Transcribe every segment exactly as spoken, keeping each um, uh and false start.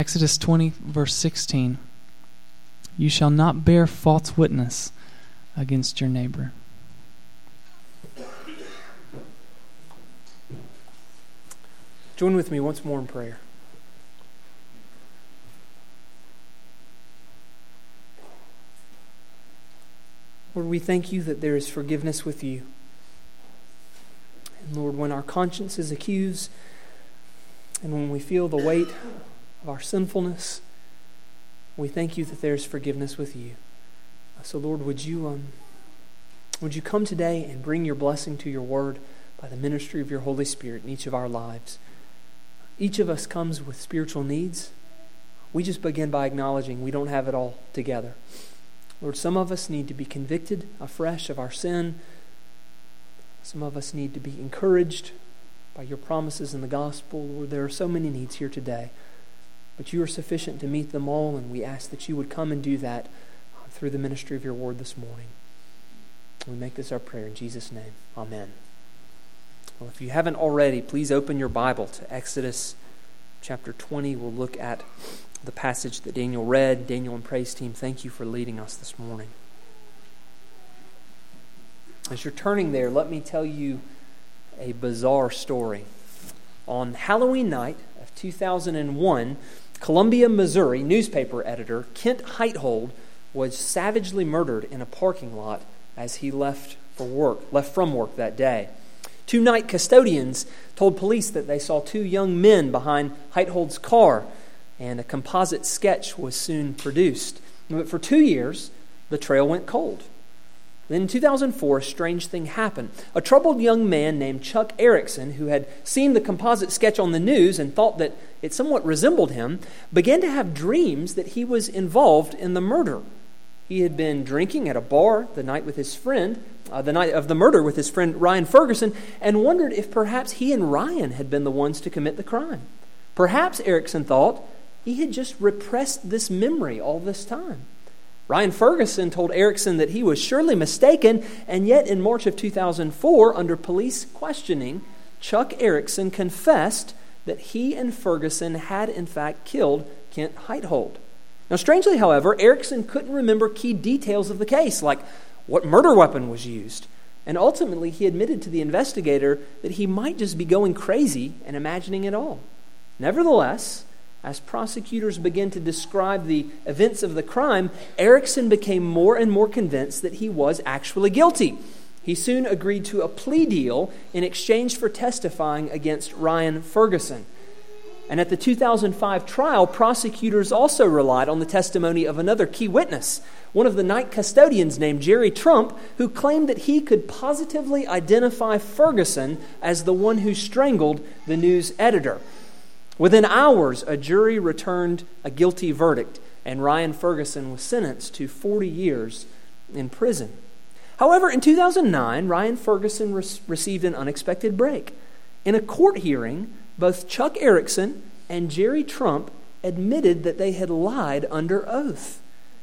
Exodus twenty, verse sixteen. You shall not bear false witness against your neighbor. Join with me once more in prayer. Lord, we thank you that there is forgiveness with you. And Lord, when our consciences accuse, and when we feel the weight of our sinfulness, we thank you that there is forgiveness with you. So Lord, would you um, would you come today and bring your blessing to your word by the ministry of your Holy Spirit in each of our lives. Each of us comes with spiritual needs. We just begin by acknowledging we don't have it all together. Lord, some of us need to be convicted afresh of our sin. Some of us need to be encouraged by your promises in the gospel. Lord, there are so many needs here today, but you are sufficient to meet them all, and we ask that you would come and do that through the ministry of your word this morning. We make this our prayer in Jesus' name. Amen. Well, if you haven't already, please open your Bible to Exodus chapter twenty. We'll look at the passage that Daniel read. Daniel and praise team, thank you for leading us this morning. As you're turning there, let me tell you a bizarre story. On Halloween night of two thousand one, Columbia, Missouri newspaper editor Kent Heithold was savagely murdered in a parking lot as he left for work, left from work that day. Two night custodians told police that they saw two young men behind Heithold's car, and a composite sketch was soon produced. But for two years, the trail went cold. Then in two thousand four, a strange thing happened. A troubled young man named Chuck Erickson, who had seen the composite sketch on the news and thought that it somewhat resembled him, began to have dreams that he was involved in the murder. He had been drinking at a bar the night with his friend, uh, the night of the murder with his friend Ryan Ferguson, and wondered if perhaps he and Ryan had been the ones to commit the crime. Perhaps, Erickson thought, he had just repressed this memory all this time. Ryan Ferguson told Erickson that he was surely mistaken, and yet in March of two thousand four, under police questioning, Chuck Erickson confessed that he and Ferguson had in fact killed Kent Heithold. Now, strangely, however, Erickson couldn't remember key details of the case, like what murder weapon was used. And ultimately, he admitted to the investigator that he might just be going crazy and imagining it all. Nevertheless, as prosecutors began to describe the events of the crime, Erickson became more and more convinced that he was actually guilty. He soon agreed to a plea deal in exchange for testifying against Ryan Ferguson. And at the two thousand five trial, prosecutors also relied on the testimony of another key witness, one of the night custodians named Jerry Trump, who claimed that he could positively identify Ferguson as the one who strangled the news editor. Within hours, a jury returned a guilty verdict, and Ryan Ferguson was sentenced to forty years in prison. However, in two thousand nine, Ryan Ferguson re- received an unexpected break. In a court hearing, both Chuck Erickson and Jerry Trump admitted that they had lied under oath.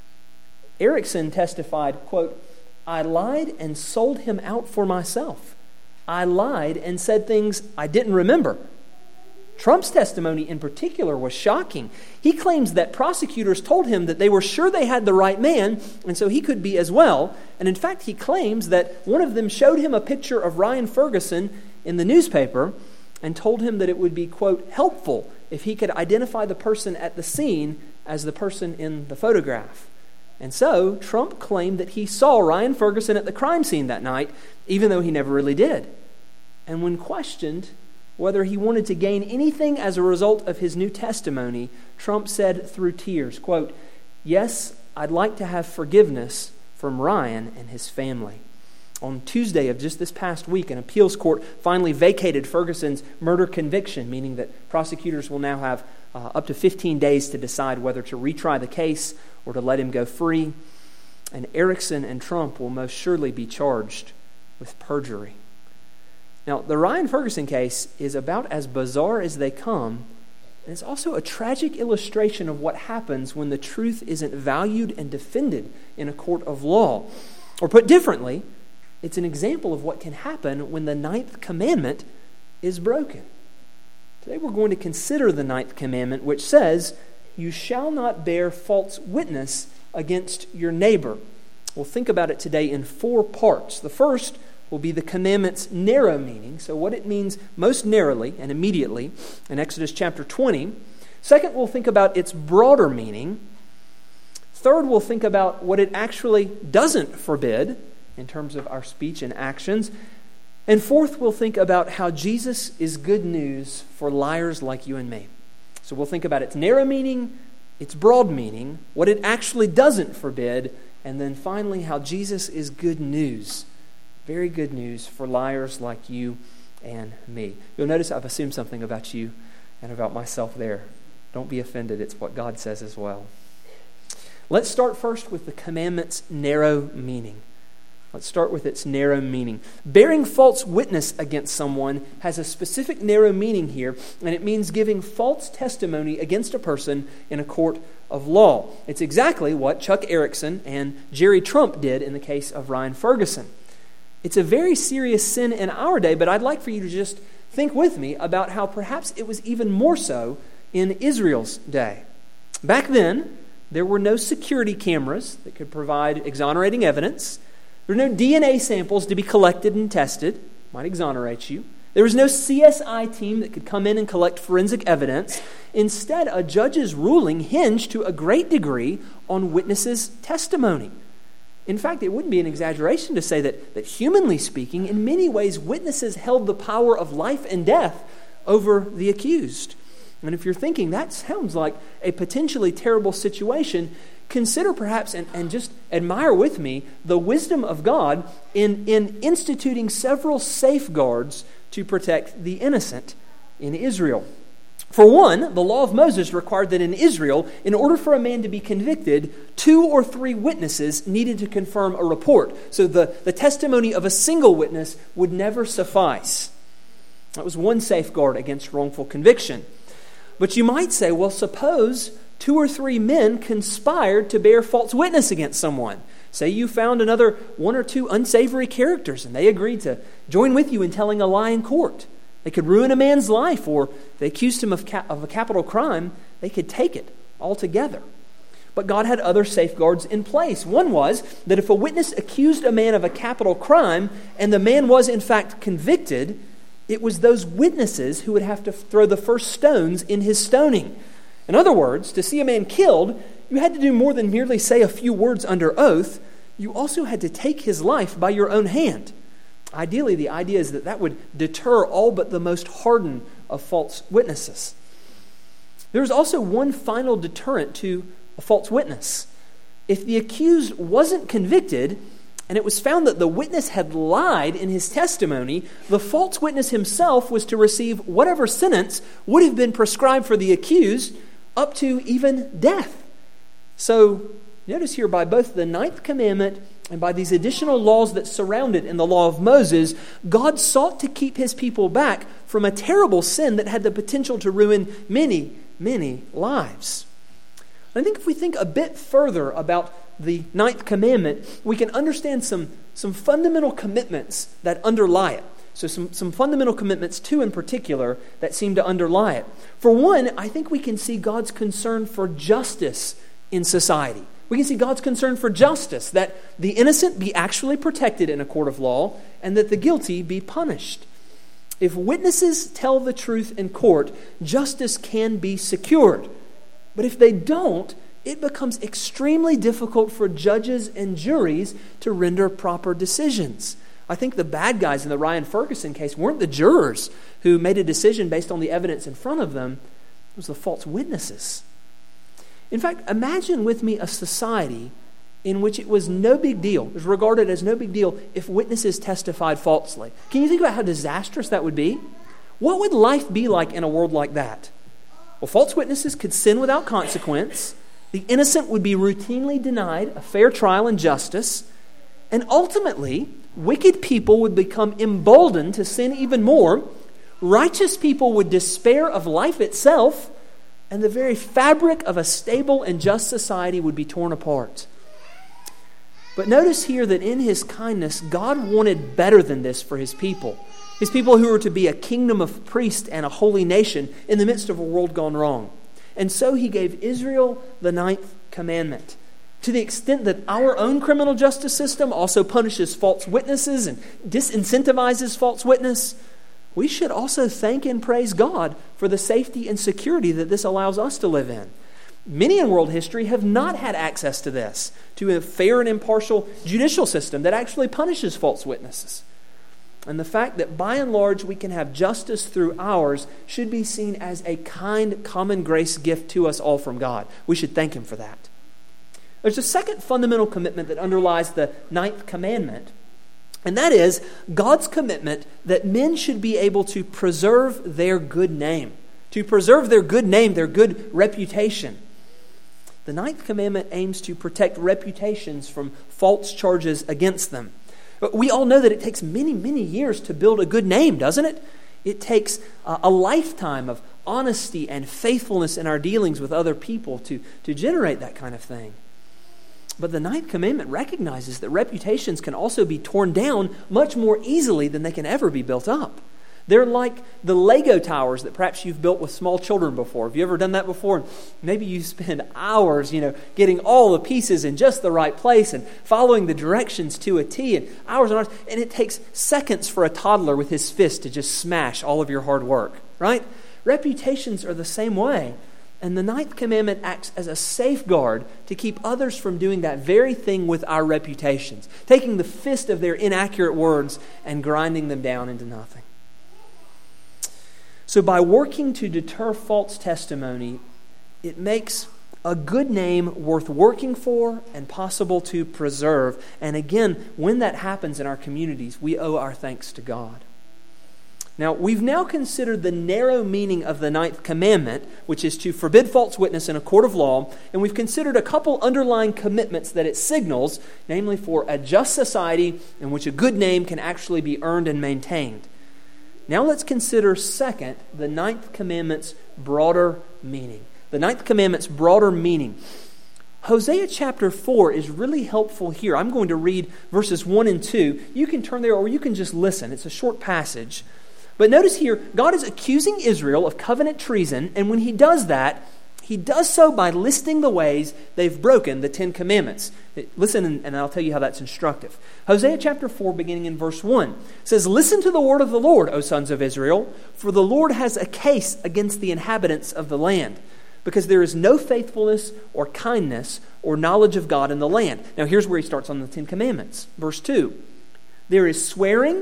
Erickson testified, quote, "I lied and sold him out for myself. I lied and said things I didn't remember." Trump's testimony in particular was shocking. He claims that prosecutors told him that they were sure they had the right man, and so he could be as well. And in fact, he claims that one of them showed him a picture of Ryan Ferguson in the newspaper and told him that it would be, quote, helpful if he could identify the person at the scene as the person in the photograph. And so, Trump claimed that he saw Ryan Ferguson at the crime scene that night, even though he never really did. And when questioned whether he wanted to gain anything as a result of his new testimony, Trump said through tears, quote, "Yes, I'd like to have forgiveness from Ryan and his family." On Tuesday of just this past week, an appeals court finally vacated Ferguson's murder conviction, meaning that prosecutors will now have uh, up to fifteen days to decide whether to retry the case or to let him go free. And Erickson and Trump will most surely be charged with perjury. Now, the Ryan Ferguson case is about as bizarre as they come, and it's also a tragic illustration of what happens when the truth isn't valued and defended in a court of law. Or put differently, it's an example of what can happen when the ninth commandment is broken. Today we're going to consider the ninth commandment, which says, you shall not bear false witness against your neighbor. We'll think about it today in four parts. The first will be the commandment's narrow meaning, so what it means most narrowly and immediately in Exodus chapter twenty. Second, we'll think about its broader meaning. Third, we'll think about what it actually doesn't forbid in terms of our speech and actions. And fourth, we'll think about how Jesus is good news for liars like you and me. So we'll think about its narrow meaning, its broad meaning, what it actually doesn't forbid, and then finally how Jesus is good news, very good news for liars like you and me. You'll notice I've assumed something about you and about myself there. Don't be offended. It's what God says as well. Let's start first with the commandment's narrow meaning. Let's start with its narrow meaning. Bearing false witness against someone has a specific narrow meaning here, and it means giving false testimony against a person in a court of law. It's exactly what Chuck Erickson and Jerry Trump did in the case of Ryan Ferguson. It's a very serious sin in our day, but I'd like for you to just think with me about how perhaps it was even more so in Israel's day. Back then, there were no security cameras that could provide exonerating evidence. There were no D N A samples to be collected and tested. Might exonerate you. There was no C S I team that could come in and collect forensic evidence. Instead, a judge's ruling hinged to a great degree on witnesses' testimony. In fact, it wouldn't be an exaggeration to say that, that humanly speaking, in many ways, witnesses held the power of life and death over the accused. And if you're thinking, that sounds like a potentially terrible situation, consider perhaps and, and just admire with me the wisdom of God in, in instituting several safeguards to protect the innocent in Israel. For one, the law of Moses required that in Israel, in order for a man to be convicted, two or three witnesses needed to confirm a report. So the, the testimony of a single witness would never suffice. That was one safeguard against wrongful conviction. But you might say, well, suppose two or three men conspired to bear false witness against someone. Say you found another one or two unsavory characters and they agreed to join with you in telling a lie in court. They could ruin a man's life, or they accused him of, ca- of a capital crime. They could take it altogether. But God had other safeguards in place. One was that if a witness accused a man of a capital crime and the man was in fact convicted, it was those witnesses who would have to throw the first stones in his stoning. In other words, to see a man killed, you had to do more than merely say a few words under oath. You also had to take his life by your own hand. Ideally, the idea is that that would deter all but the most hardened of false witnesses. There was also one final deterrent to a false witness. If the accused wasn't convicted, and it was found that the witness had lied in his testimony, the false witness himself was to receive whatever sentence would have been prescribed for the accused, up to even death. So, notice here, by both the ninth commandment and by these additional laws that surround it in the law of Moses, God sought to keep his people back from a terrible sin that had the potential to ruin many, many lives. I think if we think a bit further about the ninth commandment, we can understand some, some fundamental commitments that underlie it. So some, some fundamental commitments, two in particular, that seem to underlie it. For one, I think we can see God's concern for justice in society. We can see God's concern for justice, that the innocent be actually protected in a court of law and that the guilty be punished. If witnesses tell the truth in court, justice can be secured. But if they don't, it becomes extremely difficult for judges and juries to render proper decisions. I think the bad guys in the Ryan Ferguson case weren't the jurors who made a decision based on the evidence in front of them. It was the false witnesses. In fact, imagine with me a society in which it was no big deal, it was regarded as no big deal if witnesses testified falsely. Can you think about how disastrous that would be? What would life be like in a world like that? Well, false witnesses could sin without consequence. The innocent would be routinely denied a fair trial and justice. And ultimately, wicked people would become emboldened to sin even more. Righteous people would despair of life itself. And the very fabric of a stable and just society would be torn apart. But notice here that in his kindness, God wanted better than this for his people. His people who were to be a kingdom of priests and a holy nation in the midst of a world gone wrong. And so he gave Israel the ninth commandment. To the extent that our own criminal justice system also punishes false witnesses and disincentivizes false witness, we should also thank and praise God for the safety and security that this allows us to live in. Many in world history have not had access to this, to a fair and impartial judicial system that actually punishes false witnesses. And the fact that by and large we can have justice through ours should be seen as a kind, common grace gift to us all from God. We should thank Him for that. There's a second fundamental commitment that underlies the ninth commandment, and that is God's commitment that men should be able to preserve their good name, to preserve their good name, their good reputation. The ninth commandment aims to protect reputations from false charges against them. But we all know that it takes many, many years to build a good name, doesn't it? It takes a, a lifetime of honesty and faithfulness in our dealings with other people to, to generate that kind of thing. But the ninth commandment recognizes that reputations can also be torn down much more easily than they can ever be built up. They're like the Lego towers that perhaps you've built with small children before. Have you ever done that before? Maybe you spend hours, you know, getting all the pieces in just the right place and following the directions to a T, and hours and hours, and it takes seconds for a toddler with his fist to just smash all of your hard work, right? Reputations are the same way. And the ninth commandment acts as a safeguard to keep others from doing that very thing with our reputations, taking the fist of their inaccurate words and grinding them down into nothing. So by working to deter false testimony, it makes a good name worth working for and possible to preserve. And again, when that happens in our communities, we owe our thanks to God. Now, we've now considered the narrow meaning of the ninth commandment, which is to forbid false witness in a court of law, and we've considered a couple underlying commitments that it signals, namely for a just society in which a good name can actually be earned and maintained. Now let's consider, second, the ninth commandment's broader meaning. The ninth commandment's broader meaning. Hosea chapter four is really helpful here. I'm going to read verses one and two. You can turn there or you can just listen. It's a short passage. But notice here, God is accusing Israel of covenant treason, and when He does that, He does so by listing the ways they've broken the Ten Commandments. Listen, and I'll tell you how that's instructive. Hosea chapter four, beginning in verse one, says, "Listen to the word of the Lord, O sons of Israel, for the Lord has a case against the inhabitants of the land, because there is no faithfulness or kindness or knowledge of God in the land." Now here's where He starts on the Ten Commandments. Verse two, "There is swearing,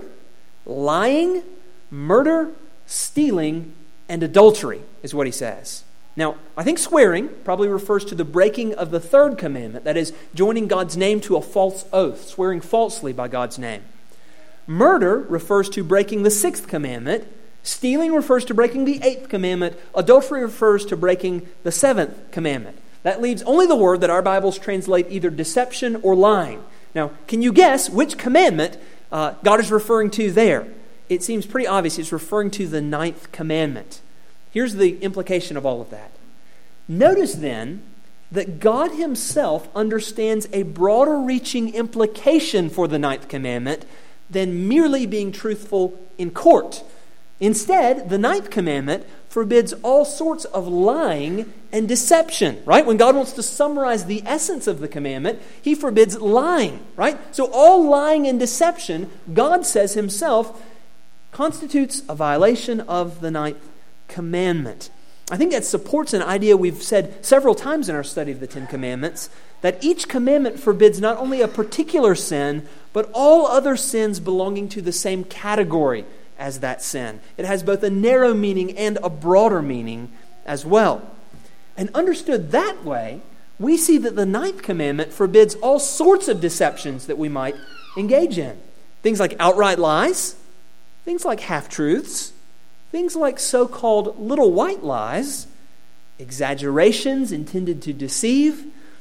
lying, murder, stealing, and adultery," is what He says. Now, I think swearing probably refers to the breaking of the third commandment, that is, joining God's name to a false oath, swearing falsely by God's name. Murder refers to breaking the sixth commandment. Stealing refers to breaking the eighth commandment. Adultery refers to breaking the seventh commandment. That leaves only the word that our Bibles translate either deception or lying. Now, can you guess which commandment uh, God is referring to there? It seems pretty obvious it's referring to the ninth commandment. Here's the implication of all of that. Notice then that God Himself understands a broader reaching implication for the ninth commandment than merely being truthful in court. Instead, the ninth commandment forbids all sorts of lying and deception, right? When God wants to summarize the essence of the commandment, He forbids lying, right? So all lying and deception, God says Himself, constitutes a violation of the ninth commandment. I think that supports an idea we've said several times in our study of the Ten Commandments, that each commandment forbids not only a particular sin, but all other sins belonging to the same category as that sin. It has both a narrow meaning and a broader meaning as well. And understood that way, we see that the ninth commandment forbids all sorts of deceptions that we might engage in. Things like outright lies, things like half-truths, things like so-called little white lies, exaggerations intended to deceive,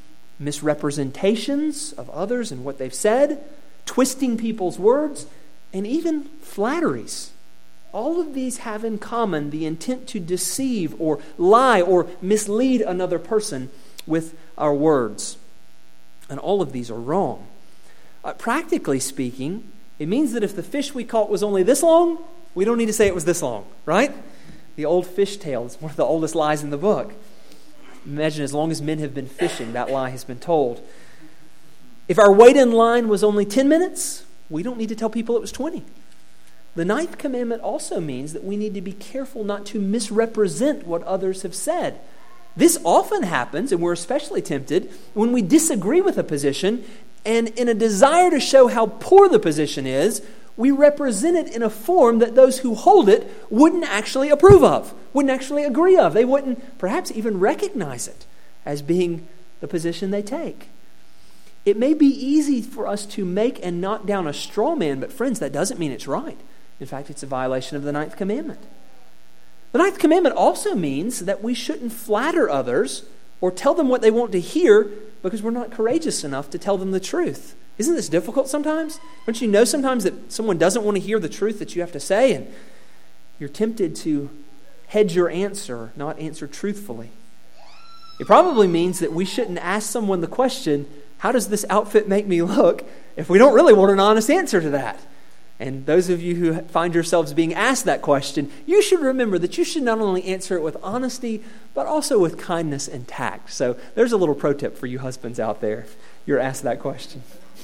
misrepresentations of others and what they've said, twisting people's words, and even flatteries. All of these have in common the intent to deceive or lie or mislead another person with our words. And all of these are wrong. Uh, practically speaking, it means that if the fish we caught was only this long, we don't need to say it was this long, right? The old fish tale is one of the oldest lies in the book. Imagine as long as men have been fishing, that lie has been told. If our wait in line was only ten minutes, we don't need to tell people it was twenty. The ninth commandment also means that we need to be careful not to misrepresent what others have said. This often happens, and we're especially tempted, when we disagree with a position, and in a desire to show how poor the position is, we represent it in a form that those who hold it wouldn't actually approve of, wouldn't actually agree of. They wouldn't perhaps even recognize it as being the position they take. It may be easy for us to make and knock down a straw man, but friends, that doesn't mean it's right. In fact, it's a violation of the ninth commandment. The ninth commandment also means that we shouldn't flatter others or tell them what they want to hear because we're not courageous enough to tell them the truth. Isn't this difficult sometimes? Don't you know sometimes that someone doesn't want to hear the truth that you have to say, and you're tempted to hedge your answer, not answer truthfully? It probably means that we shouldn't ask someone the question, how does this outfit make me look, if we don't really want an honest answer to that? And those of you who find yourselves being asked that question, you should remember that you should not only answer it with honesty, but also with kindness and tact. So there's a little pro tip for you husbands out there if you're asked that question.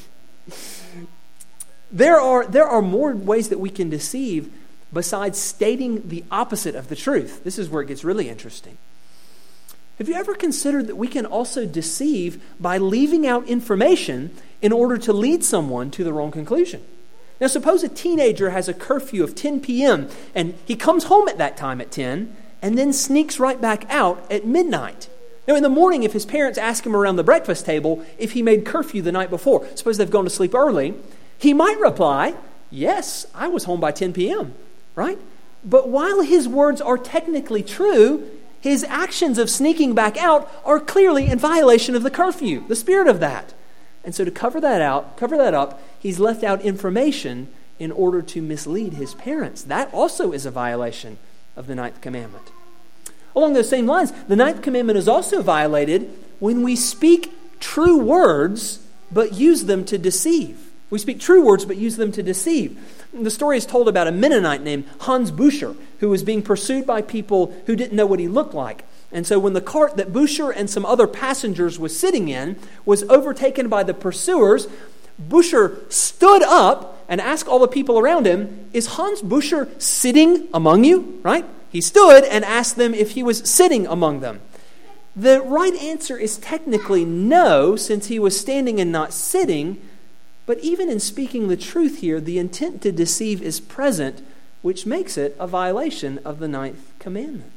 There are, there are more ways that we can deceive besides stating the opposite of the truth. This is where it gets really interesting. Have you ever considered that we can also deceive by leaving out information in order to lead someone to the wrong conclusion? Now, suppose a teenager has a curfew of ten p.m. and he comes home at that time at ten and then sneaks right back out at midnight. Now, in the morning, if his parents ask him around the breakfast table if he made curfew the night before, suppose they've gone to sleep early, he might reply, yes, I was home by ten p.m., right? But while his words are technically true, his actions of sneaking back out are clearly in violation of the curfew, the spirit of that. And so to cover that out, cover that up, he's left out information in order to mislead his parents. That also is a violation of the ninth commandment. Along those same lines, the ninth commandment is also violated when we speak true words but use them to deceive. We speak true words but use them to deceive. The story is told about a Mennonite named Hans Bucer who was being pursued by people who didn't know what he looked like. And so when the cart that Bucer and some other passengers was sitting in was overtaken by the pursuers, Bucer stood up and asked all the people around him, is Hans Bucer sitting among you? Right? He stood and asked them if he was sitting among them. The right answer is technically no, since he was standing and not sitting. But even in speaking the truth here, the intent to deceive is present, which makes it a violation of the ninth commandment.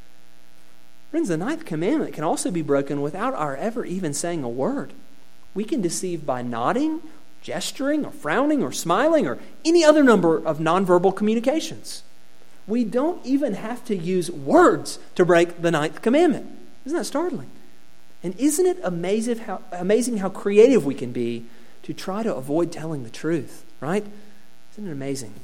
Friends, the ninth commandment can also be broken without our ever even saying a word. We can deceive by nodding, gesturing, or frowning, or smiling, or any other number of nonverbal communications. We don't even have to use words to break the ninth commandment. Isn't that startling? And isn't it amazing how, amazing how creative we can be to try to avoid telling the truth, right? Isn't it amazing?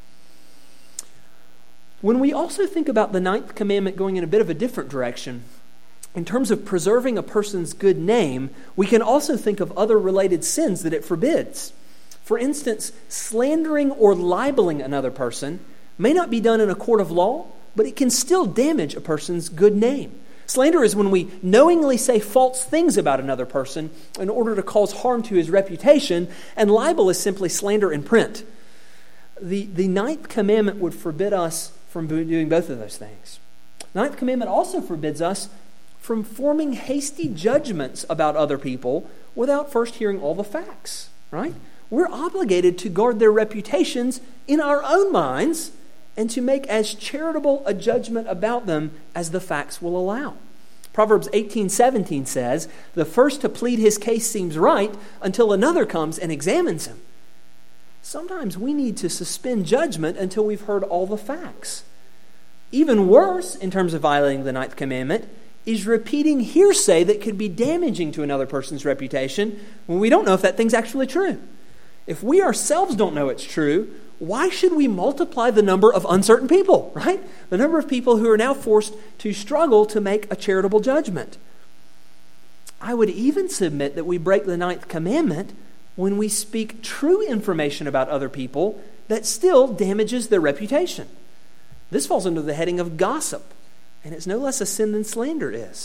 When we also think about the ninth commandment going in a bit of a different direction, in terms of preserving a person's good name, we can also think of other related sins that it forbids. For instance, slandering or libeling another person may not be done in a court of law, but it can still damage a person's good name. Slander is when we knowingly say false things about another person in order to cause harm to his reputation, and libel is simply slander in print. The, the ninth commandment would forbid us from doing both of those things. The ninth commandment also forbids us from forming hasty judgments about other people without first hearing all the facts, right? We're obligated to guard their reputations in our own minds and to make as charitable a judgment about them as the facts will allow. Proverbs eighteen seventeen says, "The first to plead his case seems right until another comes and examines him." Sometimes we need to suspend judgment until we've heard all the facts. Even worse, in terms of violating the ninth commandment, is repeating hearsay that could be damaging to another person's reputation when we don't know if that thing's actually true. If we ourselves don't know it's true, why should we multiply the number of uncertain people, right? The number of people who are now forced to struggle to make a charitable judgment. I would even submit that we break the ninth commandment when we speak true information about other people that still damages their reputation. This falls under the heading of gossip, and it's no less a sin than slander is.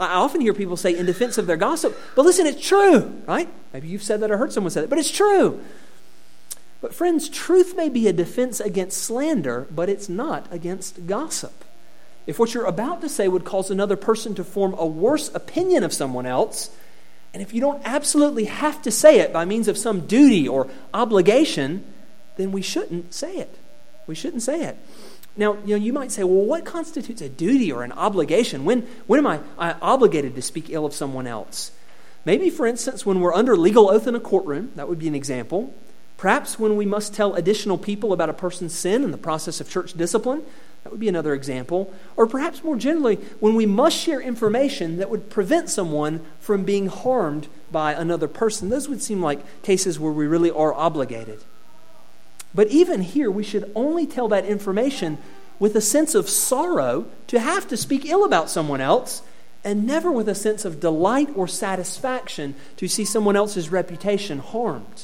I often hear people say in defense of their gossip, but listen, it's true, right? Maybe you've said that or heard someone say that, but it's true. But friends, truth may be a defense against slander, but it's not against gossip. If what you're about to say would cause another person to form a worse opinion of someone else, and if you don't absolutely have to say it by means of some duty or obligation, then we shouldn't say it. We shouldn't say it. Now, you know, you might say, well, what constitutes a duty or an obligation? When, when am I, I obligated to speak ill of someone else? Maybe, for instance, when we're under legal oath in a courtroom, that would be an example. Perhaps when we must tell additional people about a person's sin in the process of church discipline, that would be another example. Or perhaps more generally, when we must share information that would prevent someone from being harmed by another person. Those would seem like cases where we really are obligated. But even here, we should only tell that information with a sense of sorrow to have to speak ill about someone else, and never with a sense of delight or satisfaction to see someone else's reputation harmed.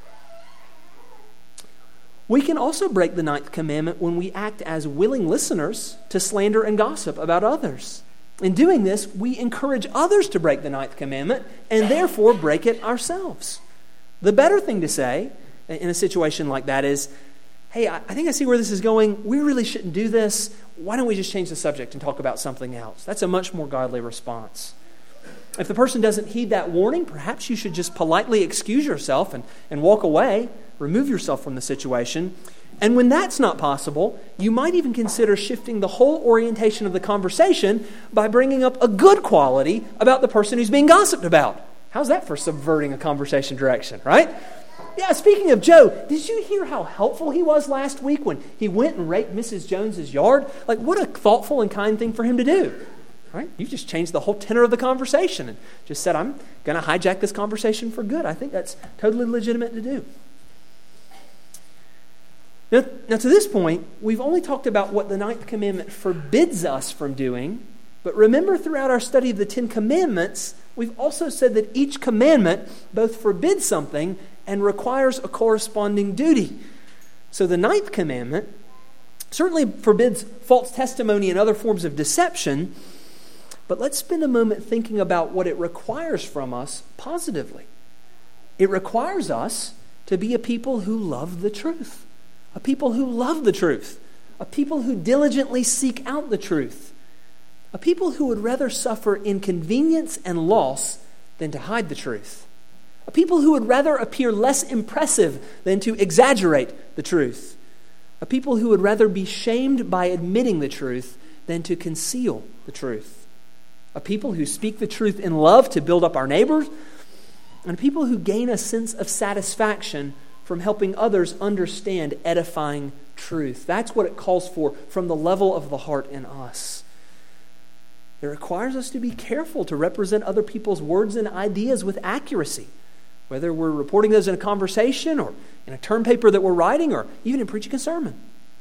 We can also break the ninth commandment when we act as willing listeners to slander and gossip about others. In doing this, we encourage others to break the ninth commandment and therefore break it ourselves. The better thing to say in a situation like that is, hey, I think I see where this is going. We really shouldn't do this. Why don't we just change the subject and talk about something else? That's a much more godly response. If the person doesn't heed that warning, perhaps you should just politely excuse yourself and, and walk away, remove yourself from the situation. And when that's not possible, you might even consider shifting the whole orientation of the conversation by bringing up a good quality about the person who's being gossiped about. How's that for subverting a conversation direction, right? Yeah, speaking of Joe, did you hear how helpful he was last week when he went and raked Missus Jones's yard? Like, what a thoughtful and kind thing for him to do. Right? You just changed the whole tenor of the conversation and just said, I'm going to hijack this conversation for good. I think that's totally legitimate to do. Now, now, to this point, we've only talked about what the ninth commandment forbids us from doing. But remember, throughout our study of the Ten Commandments, we've also said that each commandment both forbids something and requires a corresponding duty. So the ninth commandment certainly forbids false testimony and other forms of deception, but let's spend a moment thinking about what it requires from us positively. It requires us to be a people who love the truth, a people who love the truth, a people who diligently seek out the truth, a people who would rather suffer inconvenience and loss than to hide the truth. A people who would rather appear less impressive than to exaggerate the truth. A people who would rather be shamed by admitting the truth than to conceal the truth. A people who speak the truth in love to build up our neighbors. And people who gain a sense of satisfaction from helping others understand edifying truth. That's what it calls for from the level of the heart in us. It requires us to be careful to represent other people's words and ideas with accuracy, whether we're reporting those in a conversation or in a term paper that we're writing or even in preaching a sermon.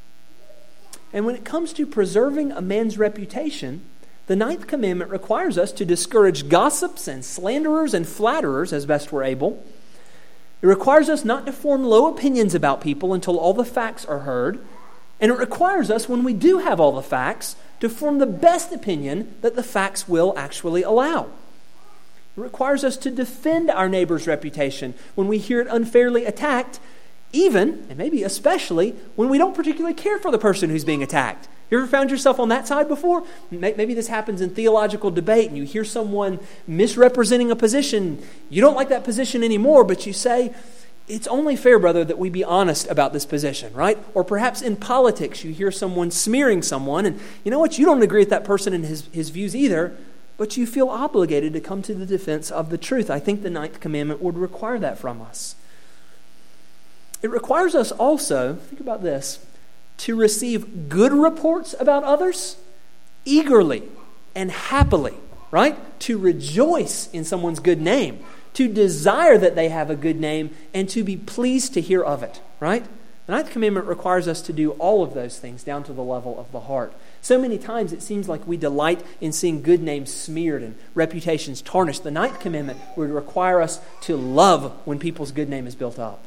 And when it comes to preserving a man's reputation, the ninth commandment requires us to discourage gossips and slanderers and flatterers as best we're able. It requires us not to form low opinions about people until all the facts are heard. And it requires us, when we do have all the facts, to form the best opinion that the facts will actually allow. It requires us to defend our neighbor's reputation when we hear it unfairly attacked, even, and maybe especially, when we don't particularly care for the person who's being attacked. You ever found yourself on that side before? Maybe this happens in theological debate and you hear someone misrepresenting a position. You don't like that position anymore, but you say, it's only fair, brother, that we be honest about this position, right? Or perhaps in politics, you hear someone smearing someone, and you know what? You don't agree with that person and his, his views either, but you feel obligated to come to the defense of the truth. I think the ninth commandment would require that from us. It requires us also, think about this, to receive good reports about others eagerly and happily, right? To rejoice in someone's good name, to desire that they have a good name, and to be pleased to hear of it, right? The ninth commandment requires us to do all of those things down to the level of the heart. So many times it seems like we delight in seeing good names smeared and reputations tarnished. The ninth commandment would require us to love when people's good name is built up.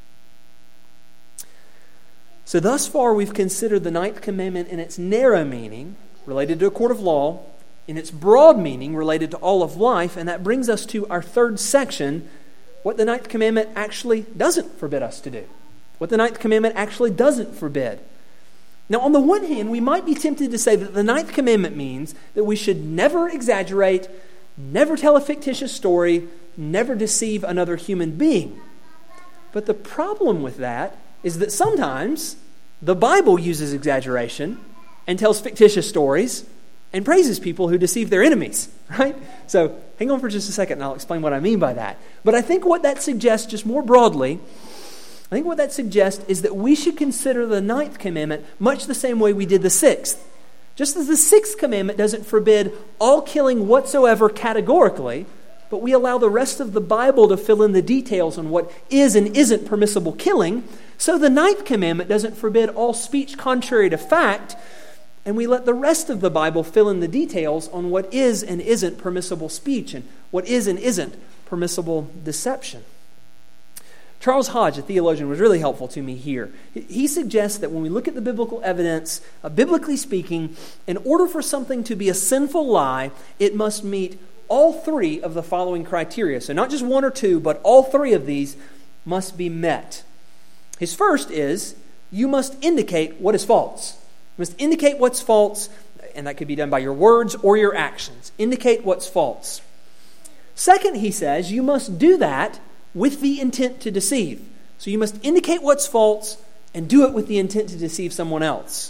So thus far we've considered the ninth commandment in its narrow meaning, related to a court of law, in its broad meaning related to all of life, and that brings us to our third section, what the ninth commandment actually doesn't forbid us to do. What the ninth commandment actually doesn't forbid. Now, on the one hand, we might be tempted to say that the ninth commandment means that we should never exaggerate, never tell a fictitious story, never deceive another human being. But the problem with that is that sometimes the Bible uses exaggeration and tells fictitious stories and praises people who deceive their enemies, right? So hang on for just a second and I'll explain what I mean by that. But I think what that suggests, just more broadly, I think what that suggests is that we should consider the ninth commandment much the same way we did the sixth. Just as the sixth commandment doesn't forbid all killing whatsoever categorically, but we allow the rest of the Bible to fill in the details on what is and isn't permissible killing, so the ninth commandment doesn't forbid all speech contrary to fact, and we let the rest of the Bible fill in the details on what is and isn't permissible speech and what is and isn't permissible deception. Charles Hodge, a theologian, was really helpful to me here. He suggests that when we look at the biblical evidence, uh, biblically speaking, in order for something to be a sinful lie, it must meet all three of the following criteria. So not just one or two, but all three of these must be met. His first is, you must indicate what is false. You must indicate what's false, and that could be done by your words or your actions. Indicate what's false. Second, he says, you must do that with the intent to deceive. So you must indicate what's false and do it with the intent to deceive someone else.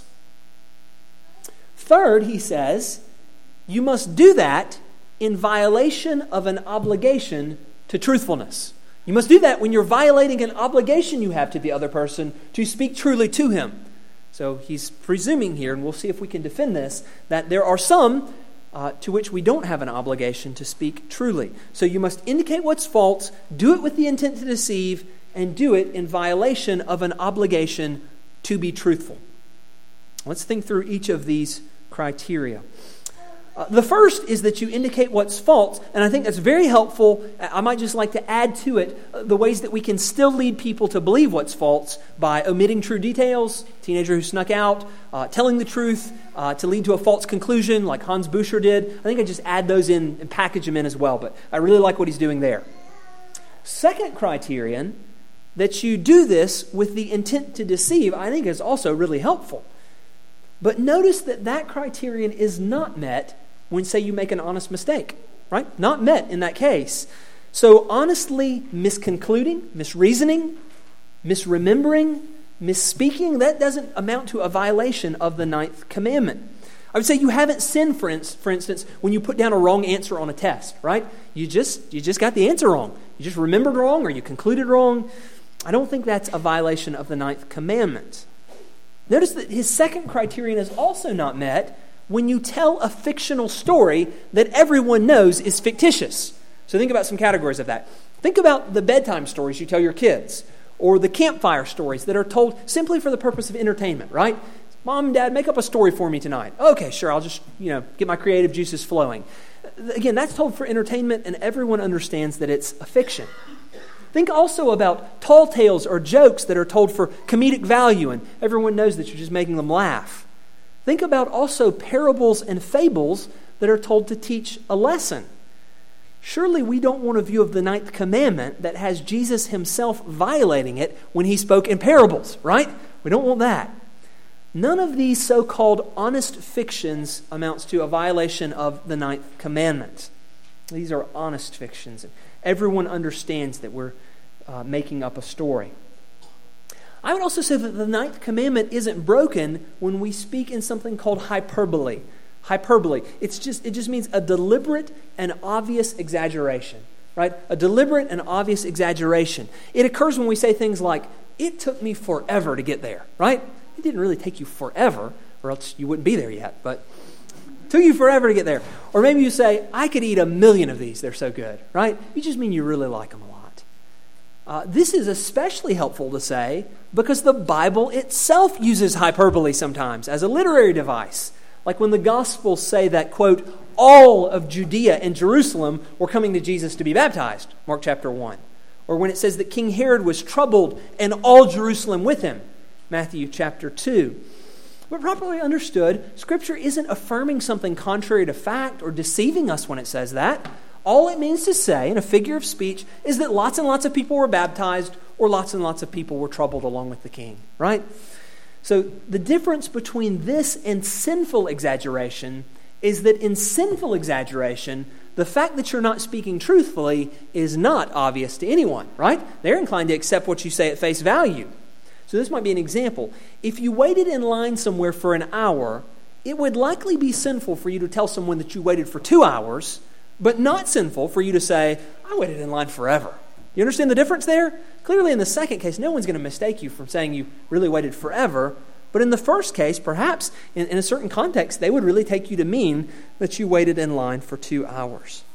Third, he says, you must do that in violation of an obligation to truthfulness. You must do that when you're violating an obligation you have to the other person to speak truly to him. So he's presuming here, and we'll see if we can defend this, that there are some Uh, to which we don't have an obligation to speak truly. So you must indicate what's false, do it with the intent to deceive, and do it in violation of an obligation to be truthful. Let's think through each of these criteria. Uh, the first is that you indicate what's false, and I think that's very helpful. I might just like to add to it uh, the ways that we can still lead people to believe what's false by omitting true details, teenager who snuck out, uh, telling the truth uh, to lead to a false conclusion like Hans Buescher did. I think I just add those in and package them in as well, but I really like what he's doing there. Second criterion, that you do this with the intent to deceive, I think is also really helpful. But notice that that criterion is not met when, say, you make an honest mistake, right? Not met in that case. So honestly misconcluding, misreasoning, misremembering, misspeaking, that doesn't amount to a violation of the ninth commandment. I would say you haven't sinned, for, in- for instance, when you put down a wrong answer on a test, right? You just you just got the answer wrong. You just remembered wrong or you concluded wrong. I don't think that's a violation of the ninth commandment. Notice that his second criterion is also not met when you tell a fictional story that everyone knows is fictitious. So think about some categories of that. Think about the bedtime stories you tell your kids, or the campfire stories that are told simply for the purpose of entertainment, right? Mom and Dad, make up a story for me tonight. Okay, sure, I'll just, you know, get my creative juices flowing. Again, that's told for entertainment, and everyone understands that it's a fiction. Think also about tall tales or jokes that are told for comedic value, and everyone knows that you're just making them laugh. Think about also parables and fables that are told to teach a lesson. Surely we don't want a view of the ninth commandment that has Jesus himself violating it when he spoke in parables, right? We don't want that. None of these so-called honest fictions amounts to a violation of the ninth commandment. These are honest fictions. Everyone understands that we're uh, making up a story. I would also say that the ninth commandment isn't broken when we speak in something called hyperbole. Hyperbole. It's just it just means a deliberate and obvious exaggeration, right? A deliberate and obvious exaggeration. It occurs when we say things like, "It took me forever to get there," right? It didn't really take you forever, or else you wouldn't be there yet, but it took you forever to get there. Or maybe you say, "I could eat a million of these, they're so good," right? You just mean you really like them a lot. Uh, this is especially helpful to say because the Bible itself uses hyperbole sometimes as a literary device. Like when the Gospels say that, quote, all of Judea and Jerusalem were coming to Jesus to be baptized, Mark chapter one. Or when it says that King Herod was troubled and all Jerusalem with him, Matthew chapter two. But properly understood, Scripture isn't affirming something contrary to fact or deceiving us when it says that. All it means to say, in a figure of speech, is that lots and lots of people were baptized or lots and lots of people were troubled along with the king, right? So the difference between this and sinful exaggeration is that in sinful exaggeration, the fact that you're not speaking truthfully is not obvious to anyone, right? They're inclined to accept what you say at face value. So this might be an example. If you waited in line somewhere for an hour, it would likely be sinful for you to tell someone that you waited for two hours, but not sinful for you to say, I waited in line forever. You understand the difference there? Clearly in the second case, no one's going to mistake you from saying you really waited forever. But in the first case, perhaps in, in a certain context, they would really take you to mean that you waited in line for two hours.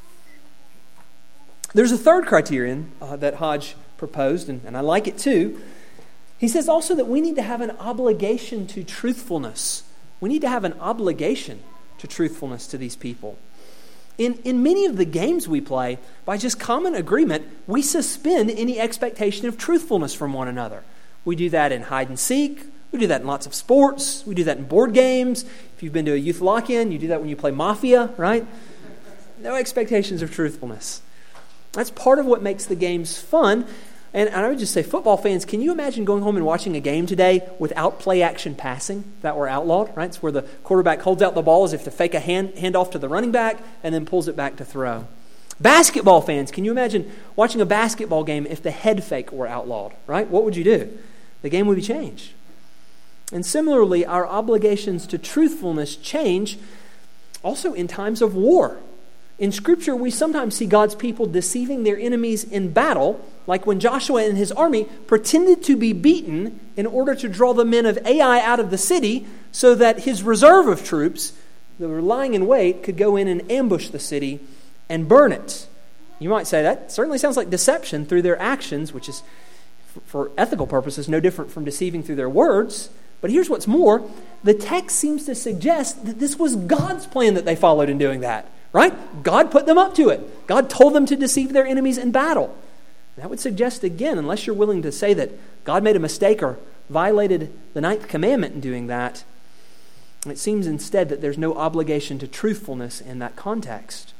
There's a third criterion uh, that Hodge proposed, and, and I like it too. He says also that we need to have an obligation to truthfulness. We need to have an obligation to truthfulness to these people. In, in many of the games we play, by just common agreement, we suspend any expectation of truthfulness from one another. We do that in hide and seek. We do that in lots of sports. We do that in board games. If you've been to a youth lock-in, you do that when you play Mafia, right? No expectations of truthfulness. That's part of what makes the games fun. And I would just say, football fans, can you imagine going home and watching a game today without play-action passing that were outlawed, right? It's where the quarterback holds out the ball as if to fake a hand handoff to the running back and then pulls it back to throw. Basketball fans, can you imagine watching a basketball game if the head fake were outlawed, right? What would you do? The game would be changed. And similarly, our obligations to truthfulness change also in times of war. In Scripture, we sometimes see God's people deceiving their enemies in battle, like when Joshua and his army pretended to be beaten in order to draw the men of Ai out of the city so that his reserve of troops that were lying in wait could go in and ambush the city and burn it. You might say that certainly sounds like deception through their actions, which is, for ethical purposes, no different from deceiving through their words. But here's what's more. The text seems to suggest that this was God's plan that they followed in doing that. Right? God put them up to it. God told them to deceive their enemies in battle. That would suggest again, unless you're willing to say that God made a mistake or violated the ninth commandment in doing that, it seems instead that there's no obligation to truthfulness in that context.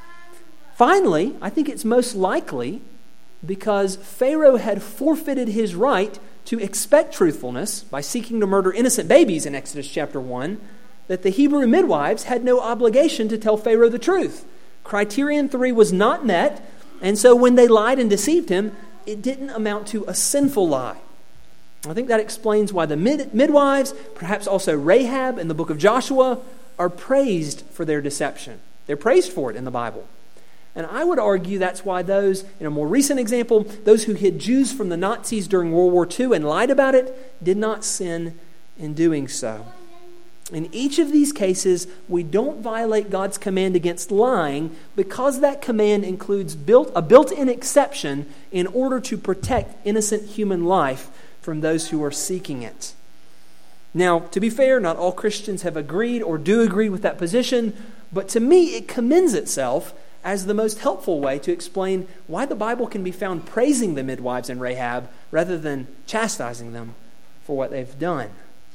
Finally, I think it's most likely because Pharaoh had forfeited his right to expect truthfulness by seeking to murder innocent babies in Exodus chapter one, that the Hebrew midwives had no obligation to tell Pharaoh the truth. Criterion three was not met, and so when they lied and deceived him, it didn't amount to a sinful lie. I think that explains why the mid- midwives, perhaps also Rahab in the book of Joshua, are praised for their deception. They're praised for it in the Bible. And I would argue that's why those, in a more recent example, those who hid Jews from the Nazis during World War Two and lied about it, did not sin in doing so. In each of these cases, we don't violate God's command against lying because that command includes built, a built-in exception in order to protect innocent human life from those who are seeking it. Now, to be fair, not all Christians have agreed or do agree with that position, but to me it commends itself as the most helpful way to explain why the Bible can be found praising the midwives and Rahab rather than chastising them for what they've done.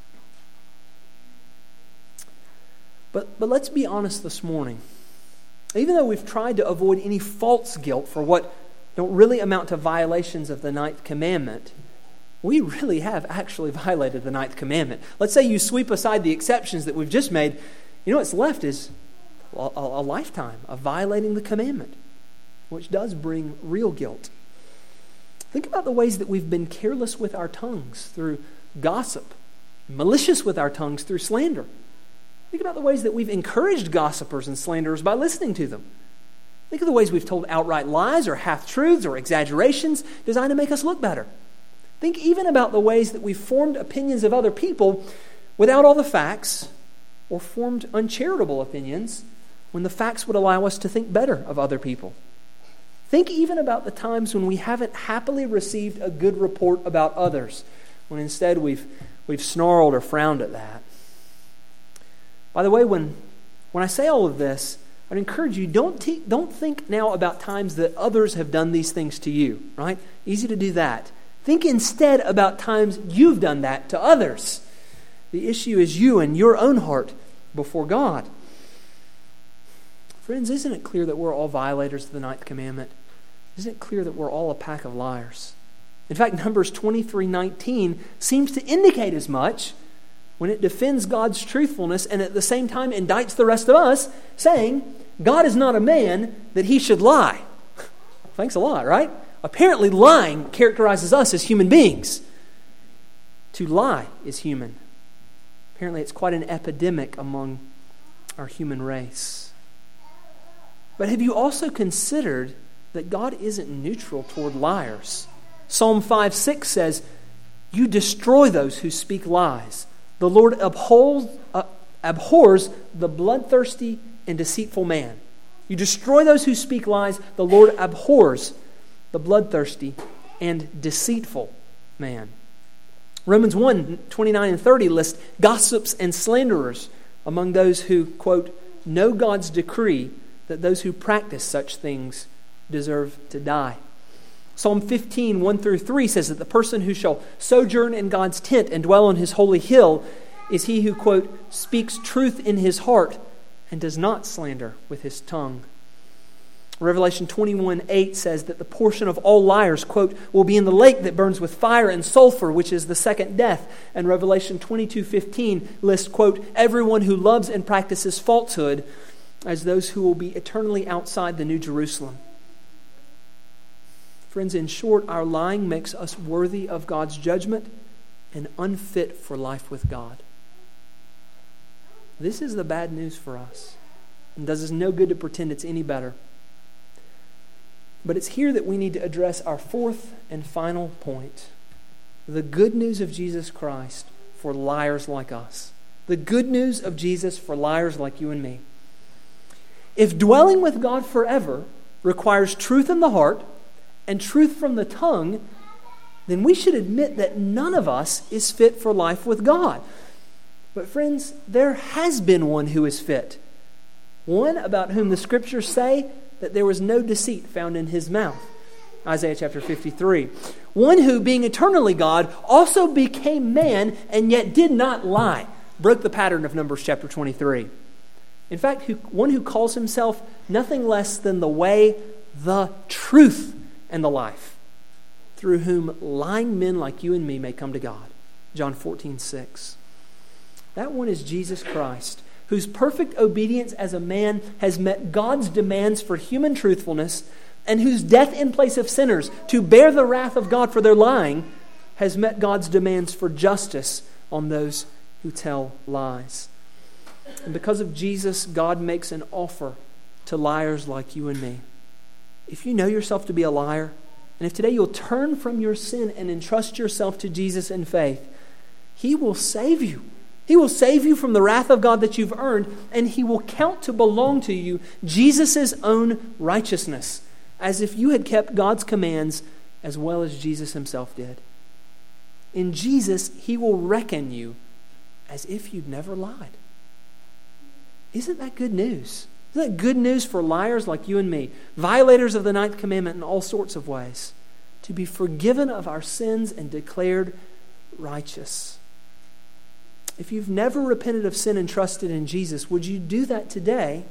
But, but let's be honest this morning. Even though we've tried to avoid any false guilt for what don't really amount to violations of the ninth commandment, we really have actually violated the ninth commandment. Let's say you sweep aside the exceptions that we've just made. You know what's left is a, a, a lifetime of violating the commandment, which does bring real guilt. Think about the ways that we've been careless with our tongues through gossip, malicious with our tongues through slander. Think about the ways that we've encouraged gossipers and slanderers by listening to them. Think of the ways we've told outright lies or half-truths or exaggerations designed to make us look better. Think even about the ways that we've formed opinions of other people without all the facts, or formed uncharitable opinions when the facts would allow us to think better of other people. Think even about the times when we haven't happily received a good report about others, when instead we've, we've snarled or frowned at that. By the way, when, when I say all of this, I'd encourage you, don't, te- don't think now about times that others have done these things to you, right? Easy to do that. Think instead about times you've done that to others. The issue is you and your own heart before God. Friends, isn't it clear that we're all violators of the ninth commandment? Isn't it clear that we're all a pack of liars? In fact, Numbers twenty-three nineteen seems to indicate as much when it defends God's truthfulness and at the same time indicts the rest of us, saying, God is not a man that he should lie. Thanks a lot, right? Apparently lying characterizes us as human beings. To lie is human. Apparently it's quite an epidemic among our human race. But have you also considered that God isn't neutral toward liars? Psalm five six says, you destroy those who speak lies. The Lord upholds, uh, abhors the bloodthirsty and deceitful man. You destroy those who speak lies. The Lord abhors the bloodthirsty and deceitful man. Romans one twenty-nine and thirty lists gossips and slanderers among those who, quote, know God's decree that those who practice such things deserve to die. Psalm fifteen, one through three says that the person who shall sojourn in God's tent and dwell on his holy hill is he who, quote, speaks truth in his heart and does not slander with his tongue. Revelation twenty-one eight says that the portion of all liars, quote, will be in the lake that burns with fire and sulfur, which is the second death. And Revelation twenty-two fifteen lists, quote, everyone who loves and practices falsehood as those who will be eternally outside the New Jerusalem. Friends, in short, our lying makes us worthy of God's judgment and unfit for life with God. This is the bad news for us. And does us no good to pretend it's any better. But it's here that we need to address our fourth and final point. The good news of Jesus Christ for liars like us. The good news of Jesus for liars like you and me. If dwelling with God forever requires truth in the heart and truth from the tongue, then we should admit that none of us is fit for life with God. But friends, there has been one who is fit. One about whom the Scriptures say that there was no deceit found in his mouth. Isaiah chapter fifty-three. One who, being eternally God, also became man and yet did not lie. Broke the pattern of Numbers chapter twenty-three. In fact, who, one who calls himself nothing less than the way, the truth, and the life, through whom lying men like you and me may come to God. John fourteen six. That one is Jesus Christ, whose perfect obedience as a man has met God's demands for human truthfulness, and whose death in place of sinners to bear the wrath of God for their lying has met God's demands for justice on those who tell lies. And because of Jesus, God makes an offer to liars like you and me. If you know yourself to be a liar, and if today you'll turn from your sin and entrust yourself to Jesus in faith, He will save you. He will save you from the wrath of God that you've earned, and He will count to belong to you Jesus' own righteousness, as if you had kept God's commands as well as Jesus Himself did. In Jesus, He will reckon you as if you'd never lied. Isn't that good news? Isn't that good news for liars like you and me, violators of the ninth commandment in all sorts of ways, to be forgiven of our sins and declared righteous? If you've never repented of sin and trusted in Jesus, would you do that today?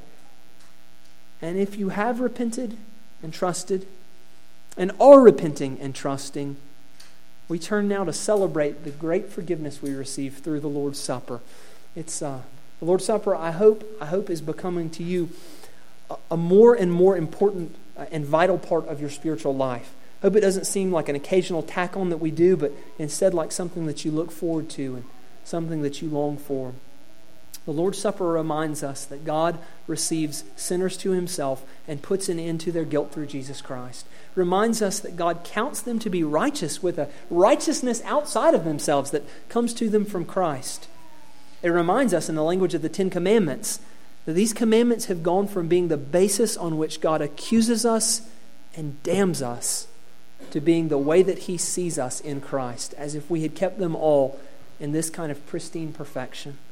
And if you have repented and trusted and are repenting and trusting, we turn now to celebrate the great forgiveness we receive through the Lord's Supper. It's uh, the Lord's Supper, I hope, I hope is becoming to you a, a more and more important uh, and vital part of your spiritual life. I hope it doesn't seem like an occasional tack on that we do, but instead like something that you look forward to and something that you long for. The Lord's Supper reminds us that God receives sinners to Himself and puts an end to their guilt through Jesus Christ. It reminds us that God counts them to be righteous with a righteousness outside of themselves that comes to them from Christ. It reminds us in the language of the Ten Commandments that these commandments have gone from being the basis on which God accuses us and damns us to being the way that He sees us in Christ, as if we had kept them all in this kind of pristine perfection.